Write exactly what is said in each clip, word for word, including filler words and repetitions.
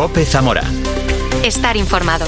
COPE Zamora. Estar informado.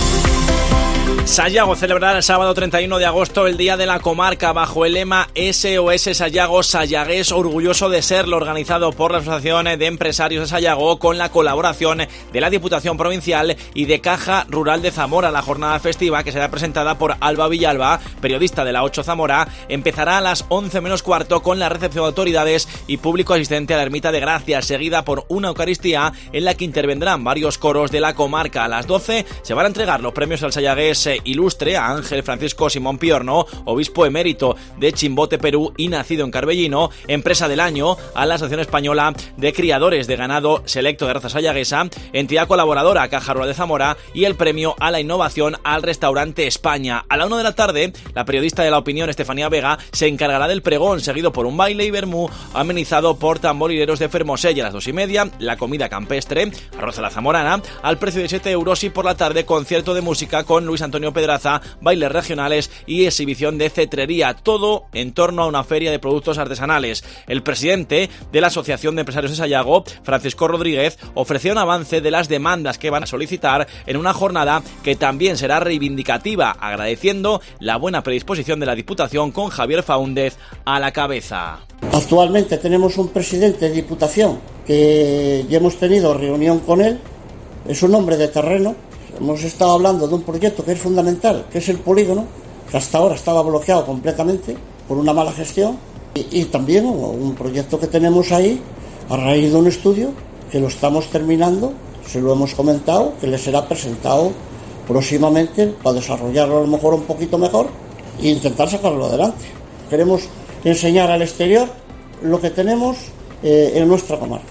Sayago celebrará el sábado treinta y uno de agosto el Día de la Comarca bajo el lema S O S Sayago, Sayagués orgulloso de serlo, organizado por la Asociación de Empresarios de Sayago con la colaboración de la Diputación Provincial y de Caja Rural de Zamora. La jornada festiva, que será presentada por Alba Villalba, periodista de la ocho Zamora, empezará a las once menos cuarto con la recepción de autoridades y público asistente a la Ermita de Gracia, seguida por una Eucaristía en la que intervendrán varios coros de la comarca. A las doce se van a entregar los premios al Sayagués ilustre a Ángel Francisco Simón Piorno, obispo emérito de Chimbote, Perú y nacido en Carbellino; empresa del año a la Asociación Española de Criadores de Ganado Selecto de Raza Sayaguesa; entidad colaboradora Caja Rural de Zamora; y el premio a la innovación al Restaurante España. A la una de la tarde, la periodista de La Opinión, Estefanía Vega, se encargará del pregón, seguido por un baile y vermú amenizado por tamborileros de Fermosella. A las dos y media, la comida campestre, arroz a la zamorana, al precio de siete euros, y por la tarde, concierto de música con Luis Antonio Pedraza, bailes regionales y exhibición de cetrería, todo en torno a una feria de productos artesanales. El presidente de la Asociación de Empresarios de Sayago, Francisco Rodríguez, ofreció un avance de las demandas que van a solicitar en una jornada que también será reivindicativa, agradeciendo la buena predisposición de la Diputación con Javier Faúndez a la cabeza. Actualmente tenemos un presidente de Diputación que ya hemos tenido reunión con él, es un hombre de terreno. Hemos estado hablando de un proyecto que es fundamental, que es el polígono, que hasta ahora estaba bloqueado completamente por una mala gestión, y, y también un proyecto que tenemos ahí a raíz de un estudio que lo estamos terminando, se lo hemos comentado, que le será presentado próximamente para desarrollarlo a lo mejor un poquito mejor e intentar sacarlo adelante. Queremos enseñar al exterior lo que tenemos eh, en nuestra comarca.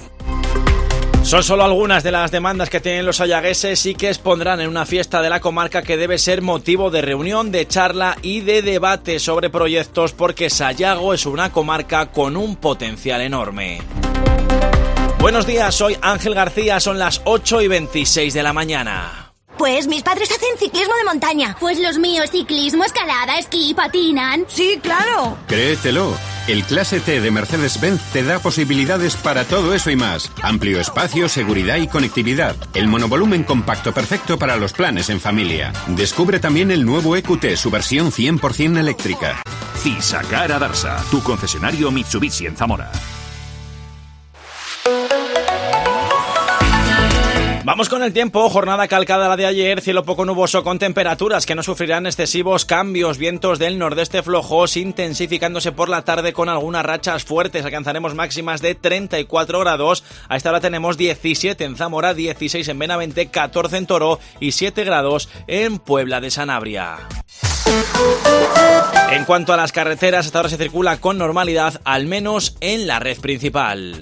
Son solo algunas de las demandas que tienen los sayagueses y que expondrán en una fiesta de la comarca que debe ser motivo de reunión, de charla y de debate sobre proyectos, porque Sayago es una comarca con un potencial enorme. Buenos días, soy Ángel García, son las ocho y veintiséis de la mañana. Pues mis padres hacen ciclismo de montaña. Pues los míos ciclismo, escalada, esquí, patinan. Sí, claro. Créetelo, el Clase T de Mercedes-Benz te da posibilidades para todo eso y más. Amplio espacio, seguridad y conectividad. El monovolumen compacto perfecto para los planes en familia. Descubre también el nuevo E Q T, su versión cien por ciento eléctrica. Cisacara Darsa, tu concesionario Mitsubishi en Zamora. Vamos con el tiempo, jornada calcada a la de ayer, cielo poco nuboso con temperaturas que no sufrirán excesivos cambios, vientos del nordeste flojos intensificándose por la tarde con algunas rachas fuertes, alcanzaremos máximas de treinta y cuatro grados, a esta hora tenemos diecisiete en Zamora, dieciséis en Benavente, catorce en Toro y siete grados en Puebla de Sanabria. En cuanto a las carreteras, hasta ahora se circula con normalidad, al menos en la red principal.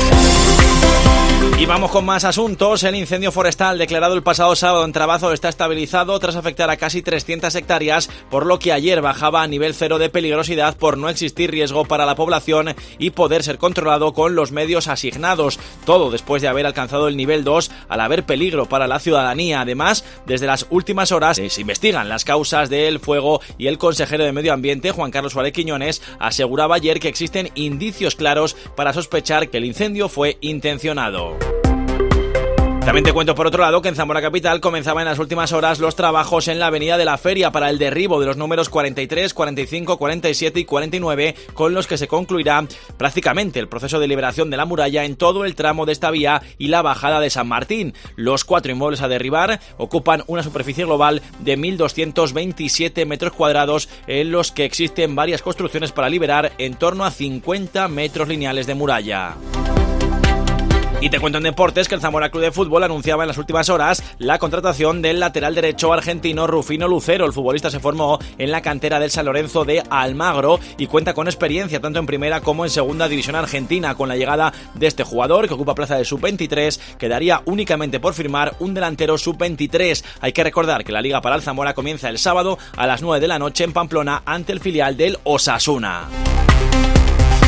Y vamos con más asuntos. El incendio forestal declarado el pasado sábado en Trabazo está estabilizado tras afectar a casi trescientas hectáreas, por lo que ayer bajaba a nivel cero de peligrosidad por no existir riesgo para la población y poder ser controlado con los medios asignados. Todo después de haber alcanzado el nivel dos al haber peligro para la ciudadanía. Además, desde las últimas horas se investigan las causas del fuego y el consejero de Medio Ambiente, Juan Carlos Suárez Quiñones, aseguraba ayer que existen indicios claros para sospechar que el incendio fue intencionado. También te cuento por otro lado que en Zamora Capital comenzaban en las últimas horas los trabajos en la avenida de la Feria para el derribo de los números cuarenta y tres, cuarenta y cinco, cuarenta y siete y cuarenta y nueve, con los que se concluirá prácticamente el proceso de liberación de la muralla en todo el tramo de esta vía y la bajada de San Martín. Los cuatro inmuebles a derribar ocupan una superficie global de mil doscientos veintisiete metros cuadrados, en los que existen varias construcciones para liberar en torno a cincuenta metros lineales de muralla. Y te cuento en deportes que el Zamora Club de Fútbol anunciaba en las últimas horas la contratación del lateral derecho argentino Rufino Lucero. El futbolista se formó en la cantera del San Lorenzo de Almagro y cuenta con experiencia tanto en primera como en segunda división argentina. Con la llegada de este jugador, que ocupa plaza de sub veintitrés, quedaría únicamente por firmar un delantero sub veintitrés. Hay que recordar que la liga para el Zamora comienza el sábado a las nueve de la noche en Pamplona ante el filial del Osasuna.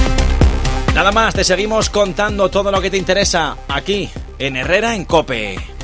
Nada más, te seguimos contando todo lo que te interesa aquí en Herrera en COPE.